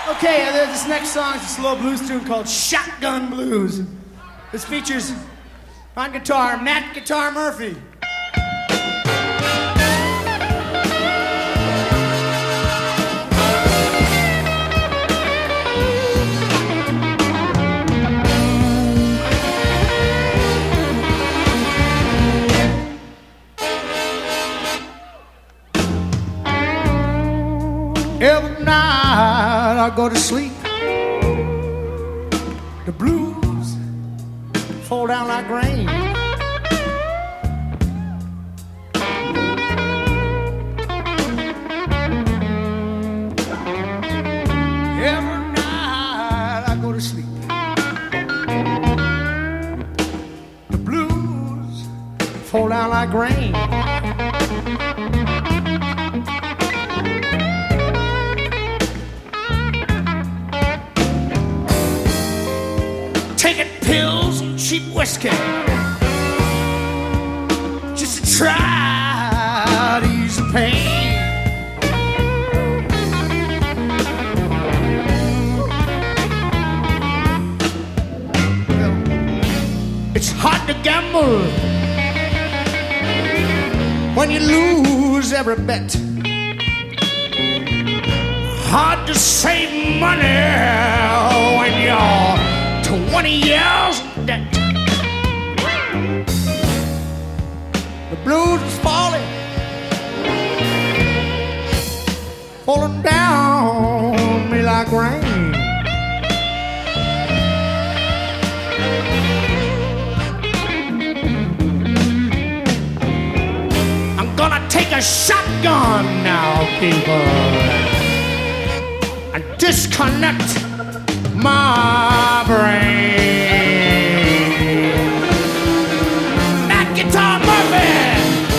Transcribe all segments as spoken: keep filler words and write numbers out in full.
Okay, uh, this next song is a slow blues tune called Shotgun Blues. This features on guitar Matt Guitar Murphy. Every night I go to sleep, the blues fall down like rain. Every night I go to sleep, the blues fall down like rain. Taking pills and cheap whiskey just to try to ease the pain. It's hard to gamble when you lose every bet. Hard to save money when you're twenty years in debt. The blues is falling, falling down on me like rain. I'm gonna take a shotgun now, people, and disconnect my brain. Matt Guitar Murphy.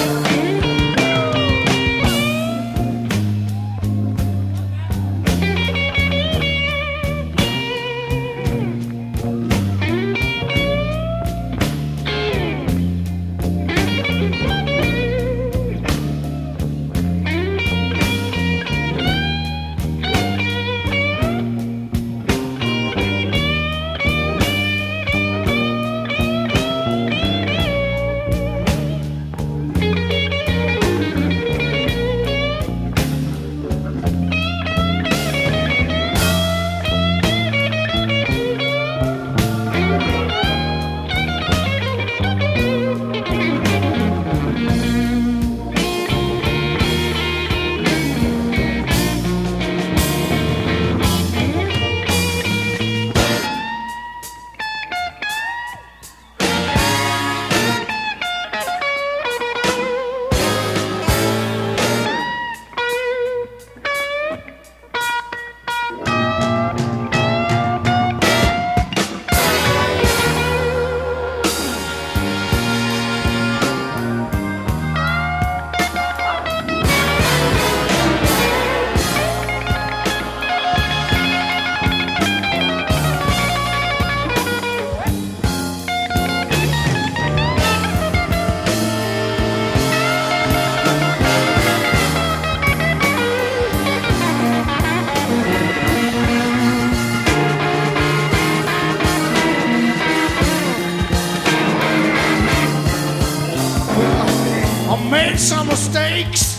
Made some mistakes,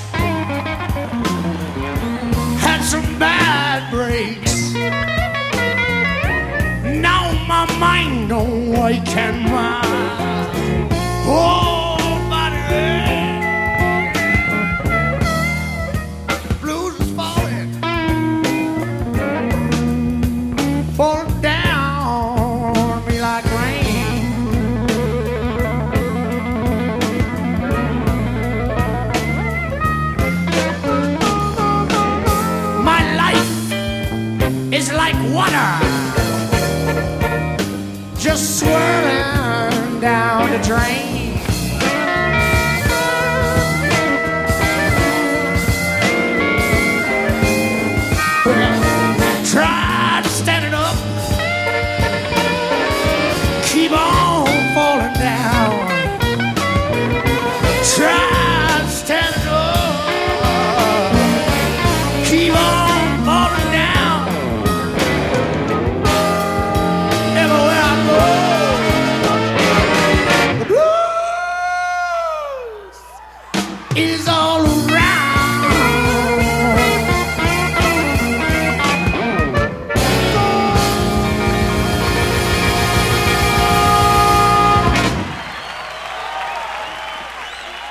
had some bad breaks. Now my mind don't wake and my whole body. The blues is falling, falling down on me like rain. It's like water just swirling down the drain. Try to stand it up, keep on falling down. Try to stand it up, keep on falling down. is all around.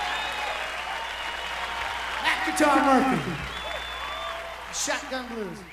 That guitar Murphy. Shotgun Blues.